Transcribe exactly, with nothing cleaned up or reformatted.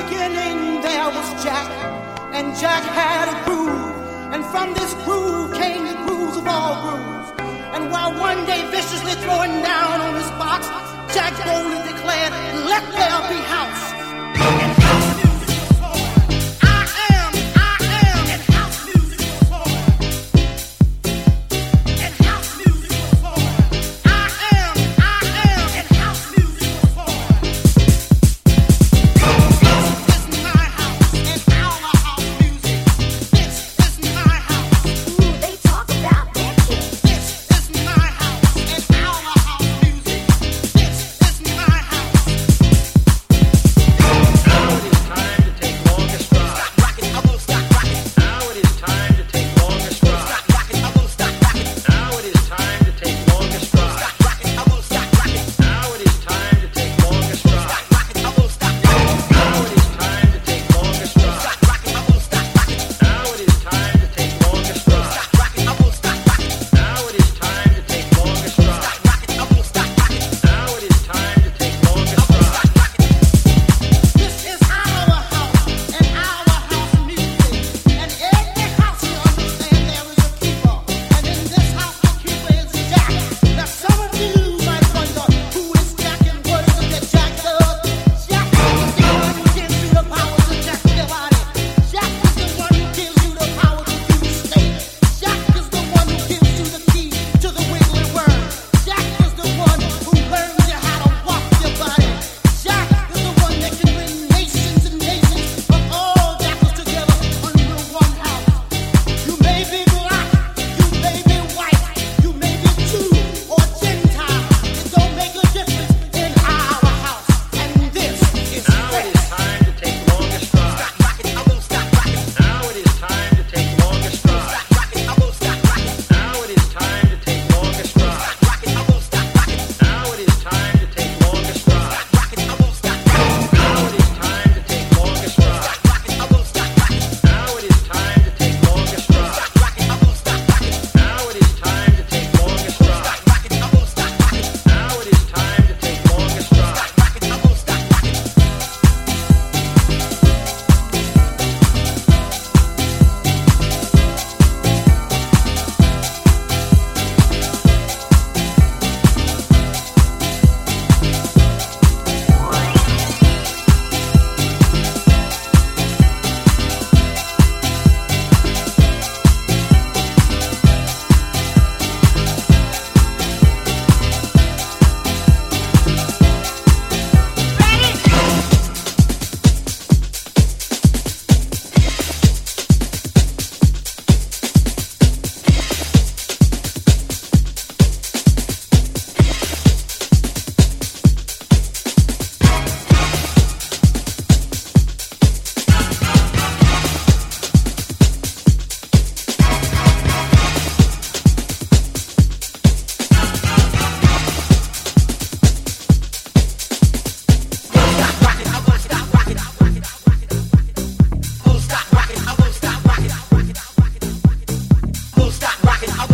beginning there was Jack, and Jack had a groove, and from this groove came the grooves of all grooves. And while one day viciously throwing down on his box, Jack boldly declared, "Let there be house." And house music was born. I am, I am, and house music was born. And house music was born. I am, I am, and house music was born. This is my house and our house music. This is my house. Ooh, they talk about that shit. This is my house and our house music. This is my house. Now it is time to take longer strides. Stop rocking, I won't stop rocking. Now it is time to take longer strides. Stop rocking, I won't stop rocking. Now it is time to take longer strides. Stop rocking, I won't stop rocking. Now it is time to take longer strides. Stop rocking, I won't stop rocking. Now it is time to take longer strides. Stop rocking, I won't stop rocking. Now it is time to take longer strides. Stop rocking, I won't stop rocking. Now it is time to take longer strides. Stop rocking, I won't stop rocking. Now it is time to take longer strides. This is our house and our house music. And every house you understand there is a keeper. And in this house the keeper is Jack. Now some of you might wonder who is Jack and what is it that Jack does. Jack is the one who gives you the power to jack your body. Jack is the one who gives you the power to do state. Jack is the one who gives you the key to the wiggly worm. Jack is the one who learns you how to walk your body. Jack is the one that can bring nations and nations of all jackals together under one house. You may be black, you may be white, you may be Jew or Gentile. It don't make a difference in our house. And this is Now it is time to take longer strides. Stop rocking, I won't stop rocking. Now it is time to take longer strides. Stop rocking, I won't stop rocking. Now it is time to take longer strides. Stop rocking, I won't stop rocking. Now it is time to take longer strides. Stop rocking, I won't stop rocking. Now it is time to take longer strides. Stop rocking, I won't stop rocking. Now it is time to take longer strides. Stop rocking, I won't stop rocking. Now it is time to take longer strides. Stop rocking, I won't stop rocking. Now it is time to take longer strides. Stop rocking, I won't stop rocking. Stop rocking, I won't stop rocking. Won't stop rocking, I won't stop rocking. Won't stop rocking, I